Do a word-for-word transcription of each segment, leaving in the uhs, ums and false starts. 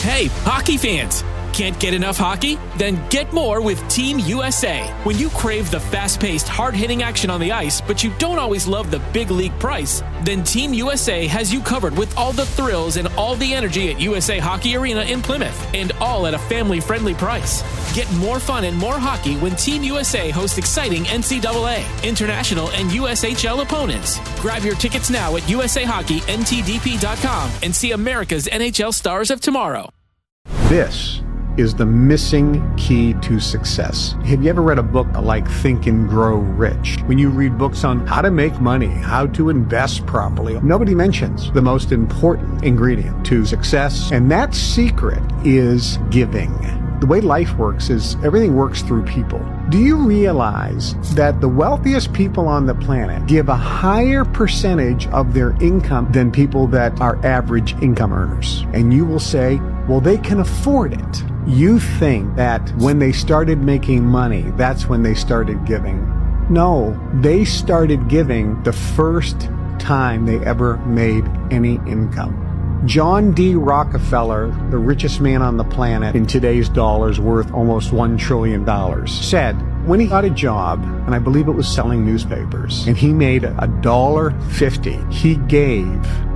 Hey, hockey fans! Can't get enough hockey? Then get more with Team U S A. When you crave the fast-paced, hard-hitting action on the ice, but you don't always love the big league price, then Team U S A has you covered with all the thrills and all the energy at U S A Hockey Arena in Plymouth, and all at a family-friendly price. Get more fun and more hockey when Team U S A hosts exciting N C double A, international, and U S H L opponents. Grab your tickets now at U S A Hockey N T D P dot com and see America's N H L stars of tomorrow. This is the missing key to success. Have you ever read a book like Think and Grow Rich? When you read books on how to make money, how to invest properly, nobody mentions the most important ingredient to success, and that secret is giving. The way life works is everything works through people. Do you realize that the wealthiest people on the planet give a higher percentage of their income than people that are average income earners? And you will say, well, they can afford it. You think that when they started making money, that's when they started giving. No, they started giving the first time they ever made any income. John D. Rockefeller, the richest man on the planet in today's dollars, worth almost one trillion dollars, said when he got a job, and I believe it was selling newspapers, and he made a dollar fifty, he gave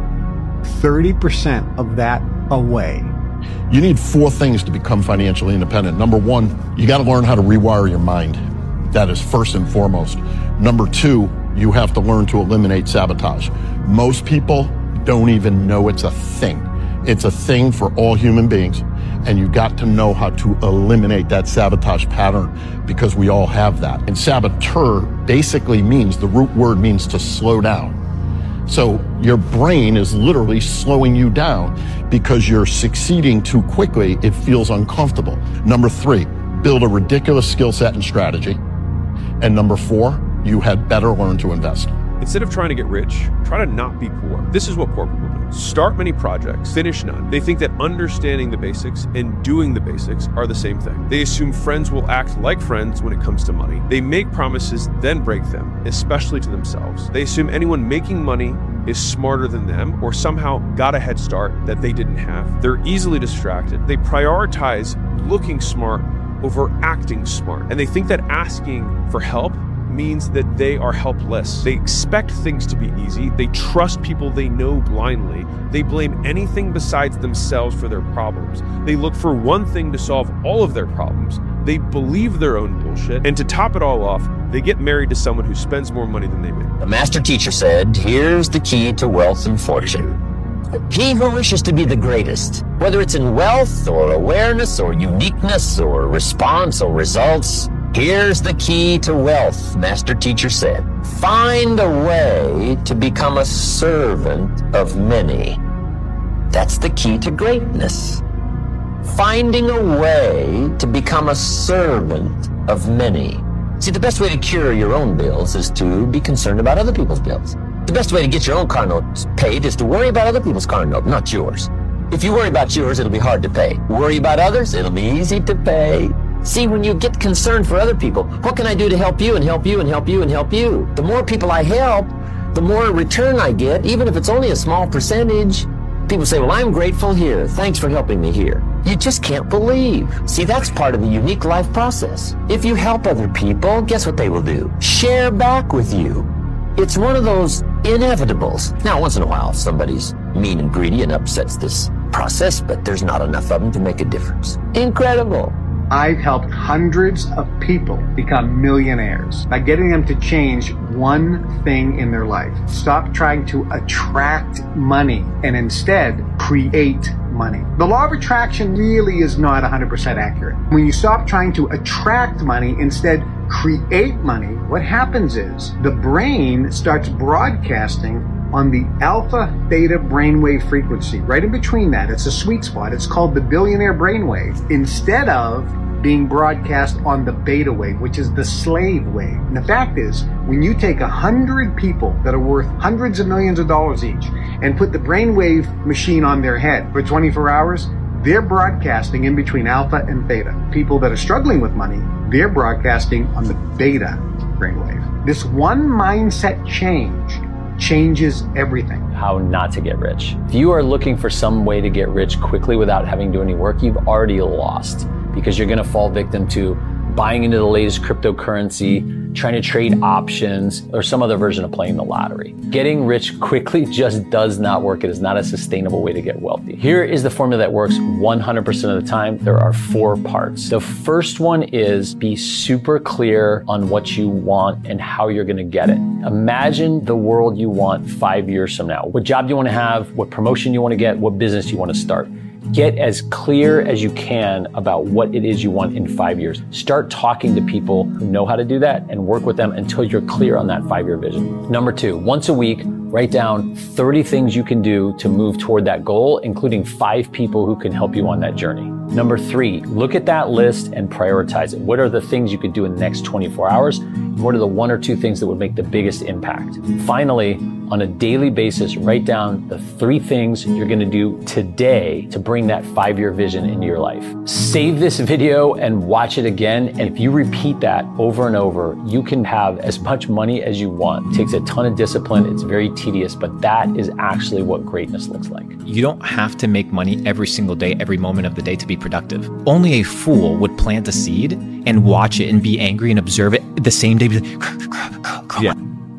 thirty percent of that away. You need four things to become financially independent. Number one, you got to learn how to rewire your mind. That is first and foremost. Number two, you have to learn to eliminate sabotage. Most people don't even know it's a thing. It's a thing for all human beings, and you got to know how to eliminate that sabotage pattern, because we all have that. And saboteur basically means, the root word means to slow down. So your brain is literally slowing you down because you're succeeding too quickly. It feels uncomfortable. Number three, build a ridiculous skill set and strategy. And number four, you had better learn to invest. Instead of trying to get rich, try to not be poor. This is what poor people do. Start many projects, finish none. They think that understanding the basics and doing the basics are the same thing. They assume friends will act like friends when it comes to money. They make promises, then break them, especially to themselves. They assume anyone making money is smarter than them or somehow got a head start that they didn't have. They're easily distracted. They prioritize looking smart over acting smart. And they think that asking for help means that they are helpless. They expect things to be easy. They trust people they know blindly. They blame anything besides themselves for their problems. They look for one thing to solve all of their problems. They believe their own bullshit. And to top it all off, they get married to someone who spends more money than they make. The master teacher said, here's the key to wealth and fortune. He who wishes to be the greatest, whether it's in wealth or awareness or uniqueness or response or results, here's the key to wealth, master teacher said. Find a way to become a servant of many. That's the key to greatness. Finding a way to become a servant of many. See, the best way to cure your own bills is to be concerned about other people's bills. The best way to get your own car note paid is to worry about other people's car note, not yours. If you worry about yours, it'll be hard to pay. Worry about others, it'll be easy to pay. See, when you get concerned for other people, what can I do to help you and help you and help you and help you? The more people I help, the more return I get, even if it's only a small percentage. People say, well, I'm grateful here. Thanks for helping me here. You just can't believe. See, that's part of the unique life process. If you help other people, guess what they will do? Share back with you. It's one of those inevitables. Now, once in a while, somebody's mean and greedy and upsets this process, but there's not enough of them to make a difference. Incredible. I've helped hundreds of people become millionaires by getting them to change one thing in their life. Stop trying to attract money and instead create money. The law of attraction really is not one hundred percent accurate. When you stop trying to attract money, instead create money, what happens is the brain starts broadcasting on the alpha theta brainwave frequency. Right in between that, it's a sweet spot. It's called the billionaire brainwave, instead of being broadcast on the beta wave, which is the slave wave. And the fact is, when you take a hundred people that are worth hundreds of millions of dollars each and put the brainwave machine on their head for twenty-four hours, they're broadcasting in between alpha and theta. People that are struggling with money, they're broadcasting on the beta brainwave. This one mindset change changes everything. How not to get rich. If you are looking for some way to get rich quickly without having to do any work, you've already lost, because you're going to fall victim to buying into the latest cryptocurrency, trying to trade options, or some other version of playing the lottery. Getting rich quickly just does not work. It is not a sustainable way to get wealthy. Here is the formula that works one hundred percent of the time. There are four parts. The first one is be super clear on what you want and how you're going to get it. Imagine the world you want five years from now. What job you want to have, what promotion you want to get, what business you want to start. Get as clear as you can about what it is you want in five years. Start talking to people who know how to do that and work with them until you're clear on that five-year vision. Number two, once a week, write down thirty things you can do to move toward that goal, including five people who can help you on that journey. Number three, look at that list and prioritize it. What are the things you could do in the next twenty-four hours? What are the one or two things that would make the biggest impact? Finally, on a daily basis, write down the three things you're going to do today to bring that five-year vision into your life. Save this video and watch it again. And if you repeat that over and over, you can have as much money as you want. It takes a ton of discipline. It's very tedious, but that is actually what greatness looks like. You don't have to make money every single day, every moment of the day to be productive. Only a fool would plant a seed and watch it and be angry and observe it the same day. Yeah.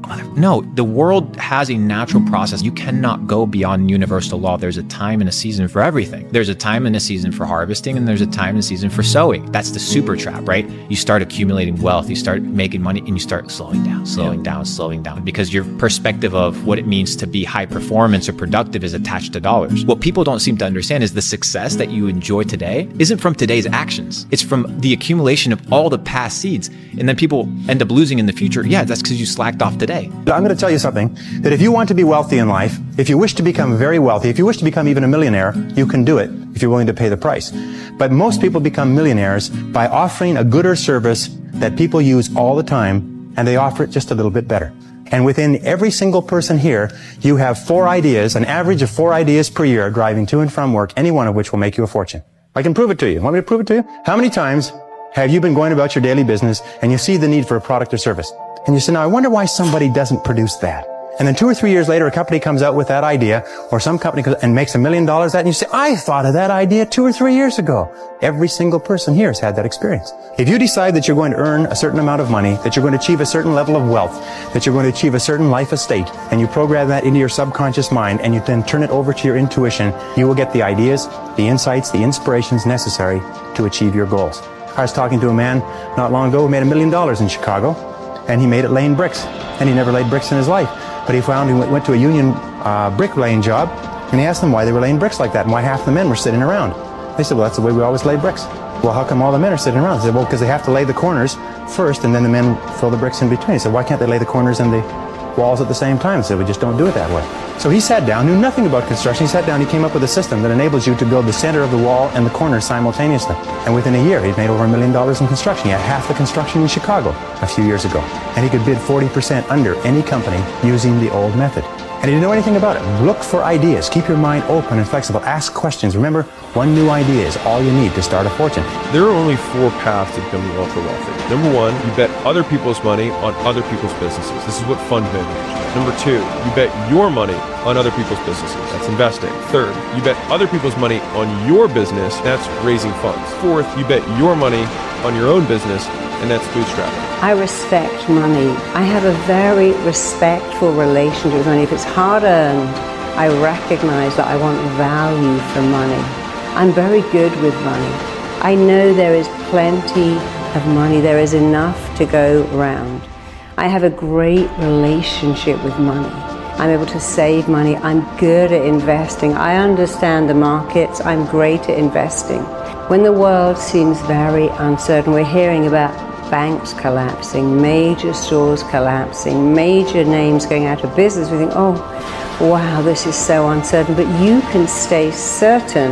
No, the world has a natural process. You cannot go beyond universal law. There's a time and a season for everything. There's a time and a season for harvesting, and there's a time and a season for sowing. That's the super trap, right? You start accumulating wealth, you start making money, and you start slowing down, slowing yeah. down, slowing down, because your perspective of what it means to be high performance or productive is attached to dollars. What people don't seem to understand is the success that you enjoy today isn't from today's actions. It's from the accumulation of all the past seeds. And then people end up losing in the future. Yeah, that's because you slacked off today. I'm going to tell you something, that if you want to be wealthy in life, if you wish to become very wealthy, if you wish to become even a millionaire, you can do it if you're willing to pay the price. But most people become millionaires by offering a good or service that people use all the time, and they offer it just a little bit better. And within every single person here, you have four ideas, an average of four ideas per year driving to and from work, any one of which will make you a fortune. I can prove it to you. Want me to prove it to you? How many times have you been going about your daily business and you see the need for a product or service? And you say, now I wonder why somebody doesn't produce that. And then two or three years later, a company comes out with that idea, or some company comes and makes a million dollars at it, and you say, I thought of that idea two or three years ago. Every single person here has had that experience. If you decide that you're going to earn a certain amount of money, that you're going to achieve a certain level of wealth, that you're going to achieve a certain life estate, and you program that into your subconscious mind, and you then turn it over to your intuition, you will get the ideas, the insights, the inspirations necessary to achieve your goals. I was talking to a man not long ago who made a million dollars in Chicago, and he made it laying bricks, and he never laid bricks in his life. But he found he went, went to a union uh, brick laying job, and he asked them why they were laying bricks like that, and why half the men were sitting around. They said, well, that's the way we always lay bricks. Well, how come all the men are sitting around? They said, well, because they have to lay the corners first, and then the men fill the bricks in between. He said, why can't they lay the corners and the walls at the same time? He said, we just don't do it that way. So he sat down, knew nothing about construction. He sat down, he came up with a system that enables you to build the center of the wall and the corners simultaneously. And within a year, he'd made over a million dollars in construction. He had half the construction in Chicago a few years ago. And he could bid forty percent under any company using the old method. And he didn't know anything about it. Look for ideas. Keep your mind open and flexible. Ask questions. Remember, one new idea is all you need to start a fortune. There are only four paths to becoming ultra wealthy. Number one, you bet other people's money on other people's businesses. This is what fund managers do. Number two, you bet your money on other people's businesses. That's investing. Third, you bet other people's money on your business. That's raising funds. Fourth, you bet your money on your own business, and that's bootstrapping. I respect money. I have a very respectful relationship with money. If it's hard earned, I recognize that I want value for money. I'm very good with money. I know there is plenty of money. There is enough to go around. I have a great relationship with money. I'm able to save money. I'm good at investing. I understand the markets. I'm great at investing. When the world seems very uncertain, we're hearing about banks collapsing, major stores collapsing, major names going out of business. We think, oh, wow, this is so uncertain. But you can stay certain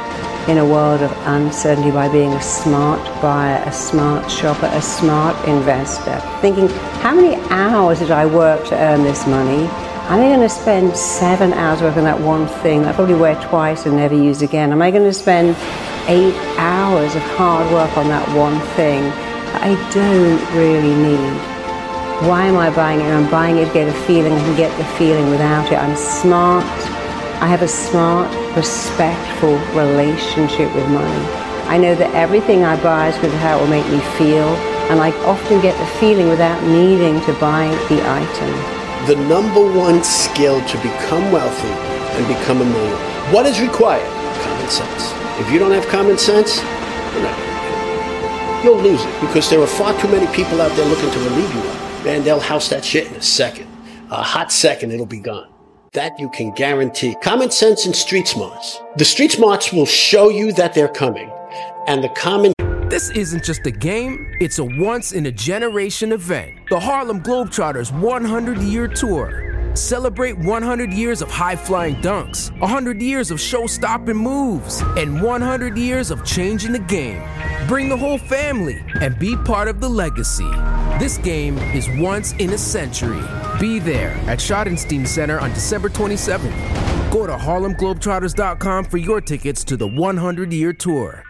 in a world of uncertainty by being a smart buyer, a smart shopper, a smart investor. Thinking, how many hours did I work to earn this money? Am I going to spend seven hours working on that one thing that I probably wear twice and never use again? Am I going to spend eight hours of hard work on that one thing I don't really need? Why am I buying it? I'm buying it to get a feeling. I can get the feeling without it. I'm smart. I have a smart, respectful relationship with money. I know that everything I buy is because of how it will make me feel, and I often get the feeling without needing to buy the item. The number one skill to become wealthy and become a millionaire. What is required? Common sense. If you don't have common sense, you're not going to get it. You'll lose it because there are far too many people out there looking to relieve you of it. Man, they'll house that shit in a second. A hot second, it'll be gone. That you can guarantee. Common sense and street smarts. The street smarts will show you that they're coming. And the common... This isn't just a game, it's a once-in-a-generation event. The Harlem Globetrotters one hundred year Tour. Celebrate one hundred years of high-flying dunks, one hundred years of show-stopping moves, and one hundred years of changing the game. Bring the whole family and be part of the legacy. This game is once in a century. Be there at Schottenstein Center on December twenty-seventh. Go to Harlem Globetrotters dot com for your tickets to the one hundred year Tour.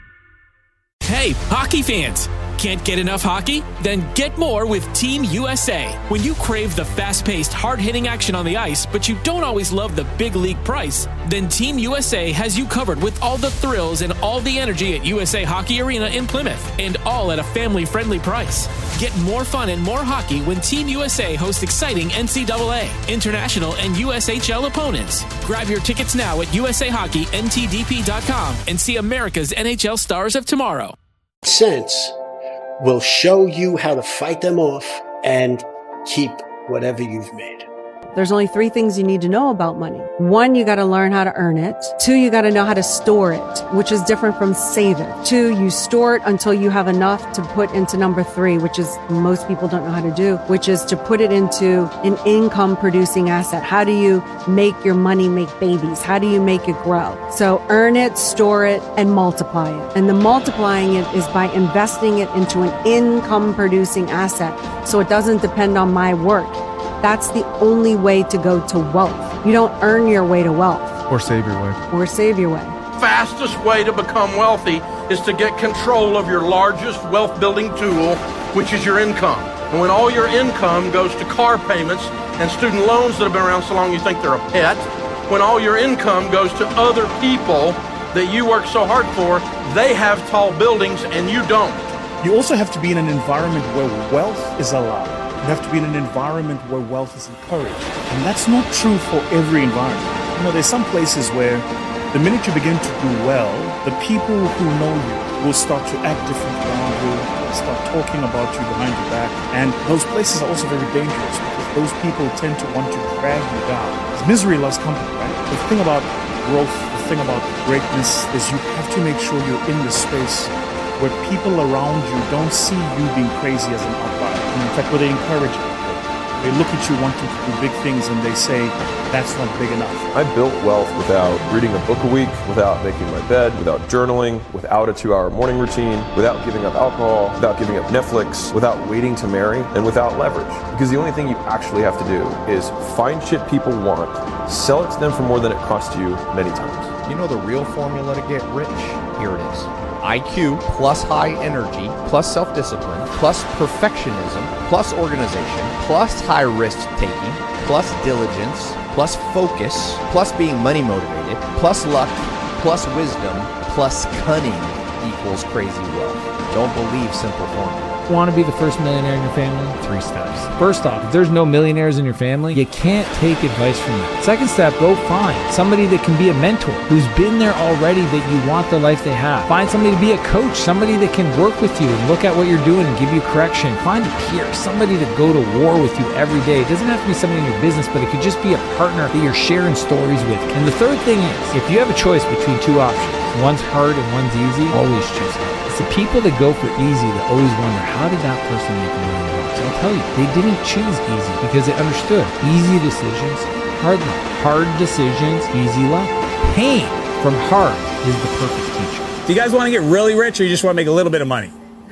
Hey, hockey fans! Can't get enough hockey? Then get more with Team U S A. When you crave the fast-paced, hard-hitting action on the ice, but you don't always love the big league price, then Team U S A has you covered with all the thrills and all the energy at U S A Hockey Arena in Plymouth, and all at a family-friendly price. Get more fun and more hockey when Team U S A hosts exciting N C double A, international, and U S H L opponents. Grab your tickets now at U S A Hockey N T D P dot com and see America's N H L stars of tomorrow. Sense will show you how to fight them off and keep whatever you've made. There's only three things you need to know about money. One, you got to learn how to earn it. Two, you got to know how to store it, which is different from save it. Two, you store it until you have enough to put into number three, which is most people don't know how to do, which is to put it into an income producing asset. How do you make your money make babies? How do you make it grow? So earn it, store it, and multiply it. And the multiplying it is by investing it into an income producing asset so it doesn't depend on my work. That's the only way to go to wealth. You don't earn your way to wealth. Or save your way. Or save your way. Fastest way to become wealthy is to get control of your largest wealth building tool, which is your income. And when all your income goes to car payments and student loans that have been around so long you think they're a pet, when all your income goes to other people that you work so hard for, they have tall buildings and you don't. You also have to be in an environment where wealth is allowed. You have to be in an environment where wealth is encouraged. And that's not true for every environment. You know, there's some places where the minute you begin to do well, the people who know you will start to act different around you, start talking about you behind your back. And those places are also very dangerous because those people tend to want to drag you down. Because misery loves company, right? The thing about growth, the thing about greatness is you have to make sure you're in the space where people around you don't see you being crazy as an outlier. And in fact, where they encourage you. They look at you wanting to do big things and they say, that's not big enough. I built wealth without reading a book a week, without making my bed, without journaling, without a two-hour morning routine, without giving up alcohol, without giving up Netflix, without waiting to marry, and without leverage. Because the only thing you actually have to do is find shit people want, sell it to them for more than it cost you many times. You know the real formula to get rich? Here it is. I Q plus high energy plus self-discipline plus perfectionism plus organization plus high risk taking plus diligence plus focus plus being money motivated plus luck plus wisdom plus cunning equals crazy wealth. Don't believe simple formula. Want to be the first millionaire in your family? Three steps. First off, if there's no millionaires in your family, you can't take advice from them. Second step, go find somebody that can be a mentor, who's been there already, that you want the life they have. Find somebody to be a coach, somebody that can work with you and look at what you're doing and give you correction. Find a peer, somebody to go to war with you every day. It doesn't have to be somebody in your business, but it could just be a partner that you're sharing stories with. And the third thing is, if you have a choice between two options, one's hard and one's easy, always choose hard. It's the people that go for easy that always wonder, how did that person make a million bucks? I'll tell you, they didn't choose easy because they understood easy decisions, hard luck. Hard decisions, easy luck. Pain from hard is the perfect teacher. Do you guys want to get really rich or you just want to make a little bit of money?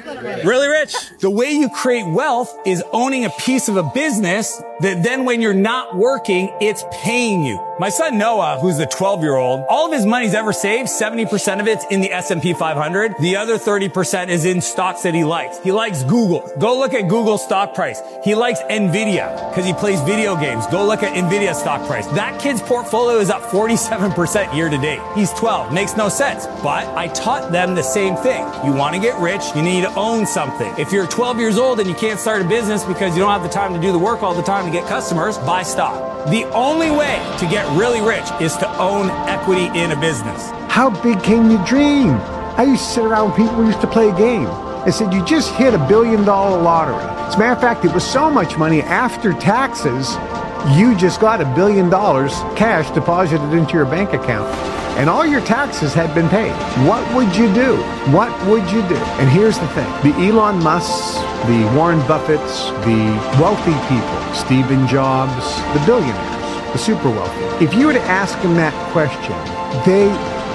Really rich. The way you create wealth is owning a piece of a business that then when you're not working, it's paying you. My son Noah, who's a twelve-year-old, all of his money's ever saved, seventy percent of it's in the S and P five hundred. The other thirty percent is in stocks that he likes. He likes Google. Go look at Google's stock price. He likes Nvidia because he plays video games. Go look at Nvidia's stock price. That kid's portfolio is up forty-seven percent year to date. He's twelve. Makes no sense. But I taught them the same thing. You want to get rich, you need to own something. If you're twelve years old and you can't start a business because you don't have the time to do the work all the time to get customers, buy stock. The only way to get really rich is to own equity in a business. How big can you dream? I used to sit around with people who used to play a game. I said, you just hit a billion dollar lottery. As a matter of fact, it was so much money after taxes, you just got a billion dollars cash deposited into your bank account. And all your taxes had been paid. What would you do? What would you do? And here's the thing. The Elon Musks, the Warren Buffetts, the wealthy people, Stephen Jobs, the billionaires, the super wealthy. If you were to ask them that question, they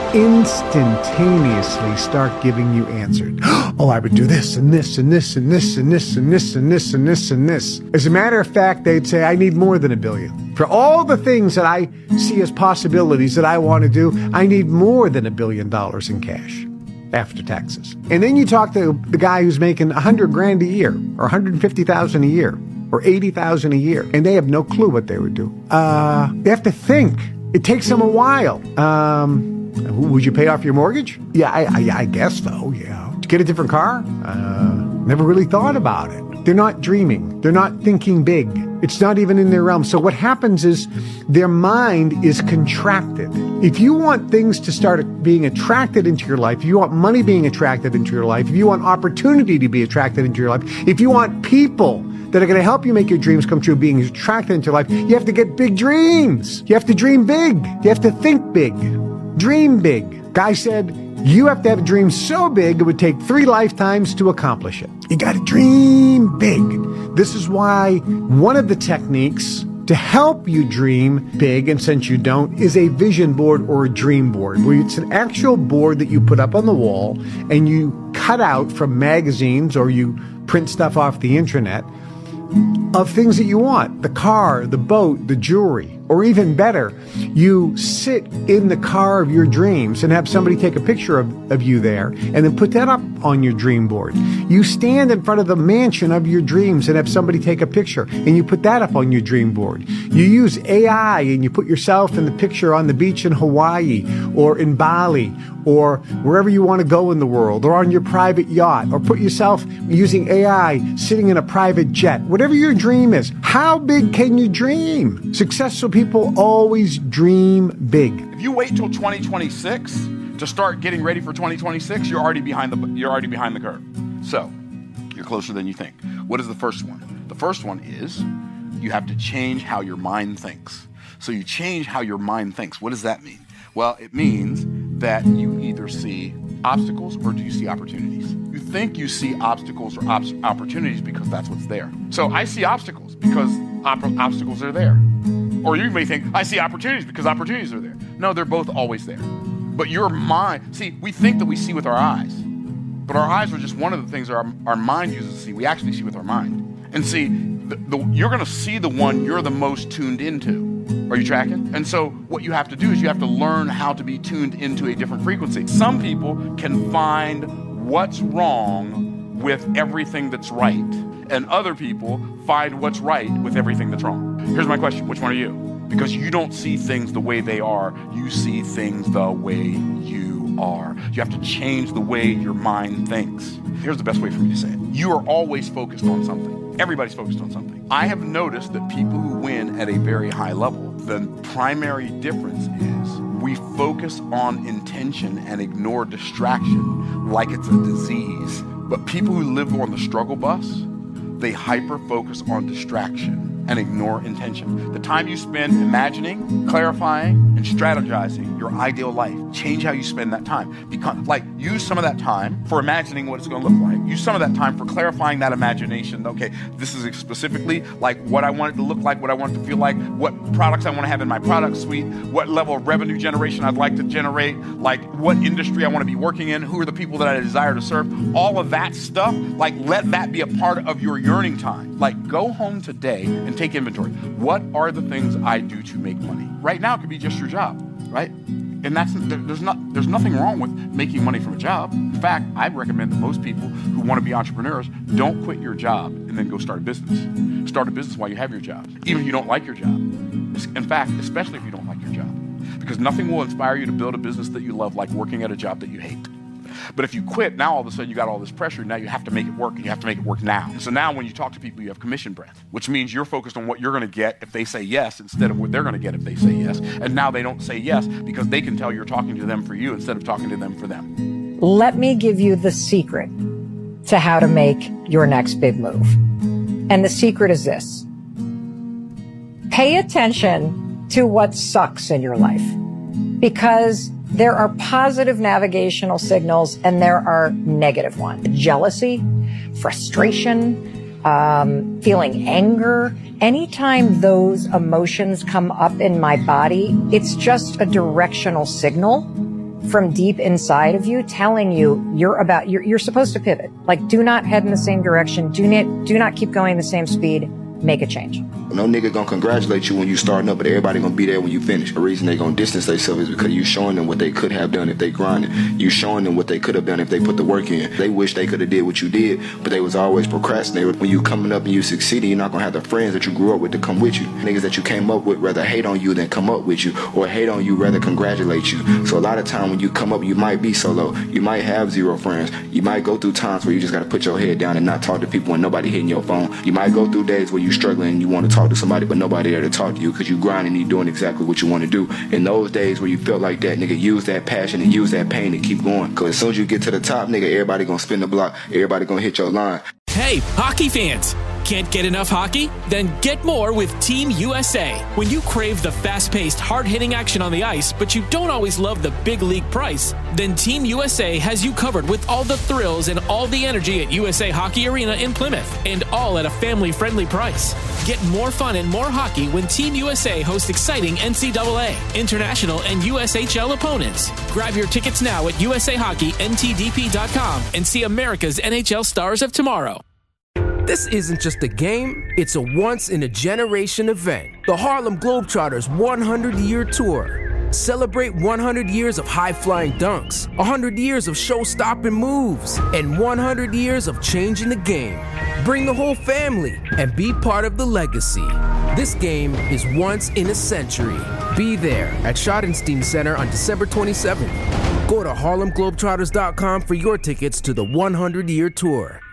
instantaneously start giving you answers. Oh, I would do this and this and this and this and this and this and this and this and this. As a matter of fact, they'd say, I need more than a billion. For all the things that I see as possibilities that I want to do, I need more than a billion dollars in cash after taxes. And then you talk to the guy who's making a hundred grand a year or one hundred fifty thousand a year or eighty thousand a year, and they have no clue what they would do. Uh, they have to think. It takes them a while. Um, would you pay off your mortgage? Yeah, I, I, I guess so, yeah. Did you get a different car? Uh, never really thought about it. They're not dreaming. They're not thinking big. It's not even in their realm. So what happens is their mind is contracted. If you want things to start being attracted into your life, if you want money being attracted into your life, if you want opportunity to be attracted into your life, if you want people that are going to help you make your dreams come true being attracted into your life, you have to get big dreams. You have to dream big. You have to think big. Dream big. Guy said, you have to have a dream so big it would take three lifetimes to accomplish it. You got to dream big. This is why one of the techniques to help you dream big, and since you don't, is a vision board or a dream board, where it's an actual board that you put up on the wall and you cut out from magazines or you print stuff off the intranet of things that you want. The car, the boat, the jewelry. Or even better, you sit in the car of your dreams and have somebody take a picture of, of you there and then put that up on your dream board. You stand in front of the mansion of your dreams and have somebody take a picture and you put that up on your dream board. You use A I and you put yourself in the picture on the beach in Hawaii or in Bali or wherever you want to go in the world, or on your private yacht, or put yourself using A I sitting in a private jet. Whatever your dream is, how big can you dream? Successful people always dream big. If you wait till twenty twenty-six to start getting ready for twenty twenty-six, you're already behind the you're already behind the curve. So, you're closer than you think. What is the first one? The first one is you have to change how your mind thinks. So you change how your mind thinks. What does that mean? Well, it means that you either see obstacles or do you see opportunities? You think you see obstacles or op- opportunities because that's what's there. So I see obstacles because op- obstacles are there. Or you may think, I see opportunities because opportunities are there. No, they're both always there. But your mind, see, we think that we see with our eyes. But our eyes are just one of the things our, our mind uses to see. We actually see with our mind. And see, the, the, you're going to see the one you're the most tuned into. Are you tracking? And so what you have to do is you have to learn how to be tuned into a different frequency. Some people can find what's wrong with everything that's right, and other people find what's right with everything that's wrong. Here's my question. Which one are you? Because you don't see things the way they are. You see things the way you are. You have to change the way your mind thinks. Here's the best way for me to say it. You are always focused on something. Everybody's focused on something. I have noticed that people who win at a very high level, the primary difference is we focus on intention and ignore distraction like it's a disease. But people who live on the struggle bus, they hyper-focus on distraction and ignore intention. The time you spend imagining, clarifying, and strategizing your ideal life. Change how you spend that time. Become, like, use some of that time for imagining what it's going to look like. Use some of that time for clarifying that imagination. Okay, this is specifically like what I want it to look like, what I want it to feel like, what products I want to have in my product suite, what level of revenue generation I'd like to generate, like what industry I want to be working in, who are the people that I desire to serve. All of that stuff, like, let that be a part of your yearning time. Like, go home today and take inventory. What are the things I do to make money? Right now, it could be just your job, right? And that's there's not there's nothing wrong with making money from a job. In fact, I recommend that most people who want to be entrepreneurs don't quit your job and then go start a business. Start a business while you have your job, even if you don't like your job. In fact, especially if you don't like your job, because nothing will inspire you to build a business that you love like working at a job that you hate. But if you quit, now all of a sudden you got all this pressure. Now you have to make it work, and you have to make it work now. And so now when you talk to people, you have commission breath, which means you're focused on what you're going to get if they say yes instead of what they're going to get if they say yes. And now they don't say yes because they can tell you're talking to them for you instead of talking to them for them. Let me give you the secret to how to make your next big move. And the secret is this. Pay attention to what sucks in your life, because there are positive navigational signals and there are negative ones. Jealousy, frustration, um, feeling anger. Anytime those emotions come up in my body, it's just a directional signal from deep inside of you telling you you're about, you're, you're supposed to pivot. Like, do not head in the same direction. Do not, do not keep going the same speed. Make a change. No nigga gonna congratulate you when you starting up, but everybody gonna be there when you finish. The reason they gonna distance themselves is because you showing them what they could have done if they grinded. You showing them what they could have done if they put the work in. They wish they could have did what you did, but they was always procrastinating. When you coming up and you succeeding, you're not gonna have the friends that you grew up with to come with you. Niggas that you came up with rather hate on you than come up with you, or hate on you rather congratulate you. So a lot of time when you come up, you might be solo. You might have zero friends. You might go through times where you just gotta put your head down and not talk to people and nobody hitting your phone. You might go through days where you struggling and you want to talk to somebody, but nobody there to talk to you because you grinding and you doing exactly what you want to do. In those days where you feel like that, nigga, use that passion and use that pain to keep going. Because as soon as you get to the top, nigga, everybody gonna spin the block. Everybody gonna hit your line. Hey, hockey fans! Can't get enough hockey? Then get more with Team U S A. When you crave the fast-paced, hard-hitting action on the ice, but you don't always love the big league price, then Team U S A has you covered with all the thrills and all the energy at U S A Hockey Arena in Plymouth, and all at a family-friendly price. Get more fun and more hockey when Team U S A hosts exciting N C double A, international, and U S H L opponents. Grab your tickets now at U S A Hockey N T D P dot com and see America's N H L stars of tomorrow. This isn't just a game, it's a once-in-a-generation event. The Harlem Globetrotters one hundred year Tour. Celebrate one hundred years of high-flying dunks, one hundred years of show-stopping moves, and one hundred years of changing the game. Bring the whole family and be part of the legacy. This game is once in a century. Be there at Schottenstein Center on December twenty-seventh. Go to Harlem Globetrotters dot com for your tickets to the one hundred year Tour.